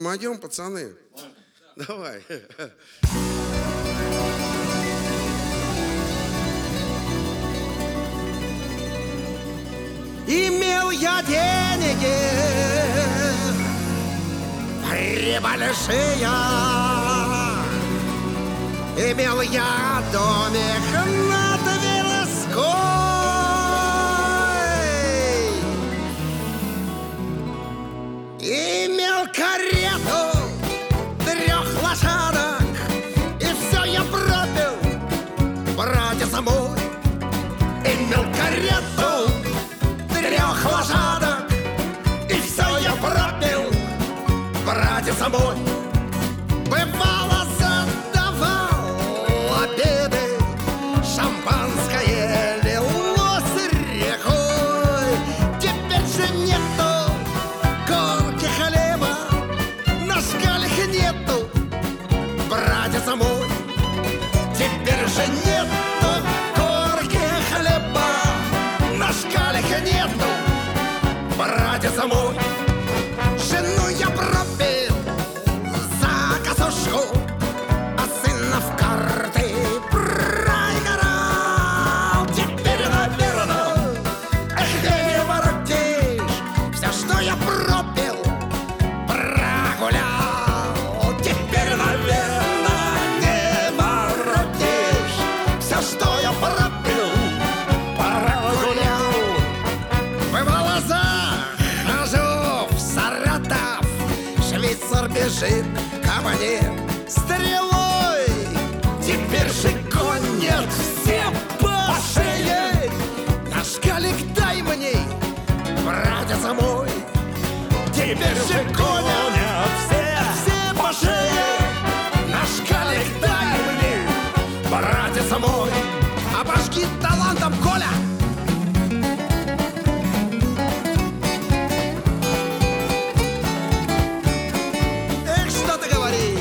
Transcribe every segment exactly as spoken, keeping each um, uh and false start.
Пойдем, пацаны. Давай. Имел я деньги прибольшие, имел я домик на Тверской, имел карету трех лошадок, и все я пропил, братец мой. Имел карету трех лошадок, и все я пропил, братец мой. Бывало, задавал обеды, шампанское лилось рекой. Теперь же нету корки хлеба, на шкалях нету, братец мой. Теперь же нету корки хлеба, на шкалях нету, братец мой. Жену я пропил за косушку, а сына в карты проиграл. Теперь, наверно, эх, не воротишь все, что я пропил, прогулял. Теперь, наверно, не воротишь все, что я пропил, прогулял. Бывало, захожу в Саратов, швейцар бежит ко мне стрелой. Теперь же гонят все по шее, на шкалик дай мне, братец мой. Теперь же гонят все, все по шее, на шкалик дай мне, братец мой. Обожги талантом, Коля! Эх, что ты говоришь?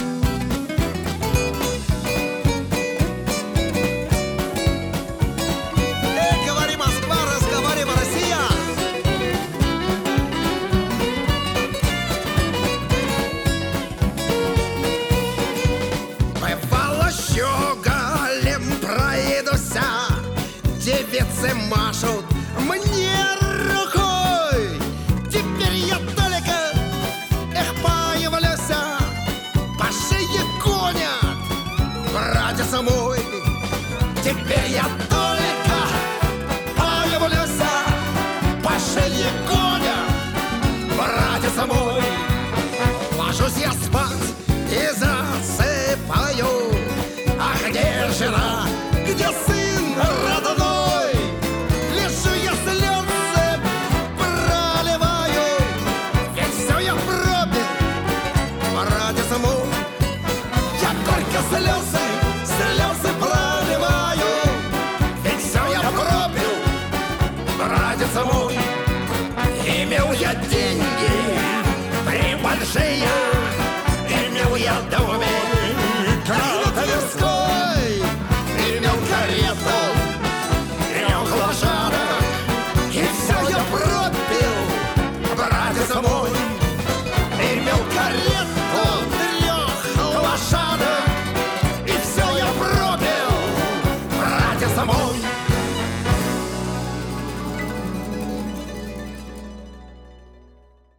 Эх, говори Москва, разговаривай Россия. Бывало, щеголем проедуся, девицы машут мне рукой. Теперь я только, эх, появлюся, по шее гонят, братец мой. Теперь я только появлюся, по шее гонят, братец мой. Ложусь я спать и засыпаю, а где жена, где сын родной? Лежу я, слезы проливаю, ведь все я пропил, братец мой. Я горько слезы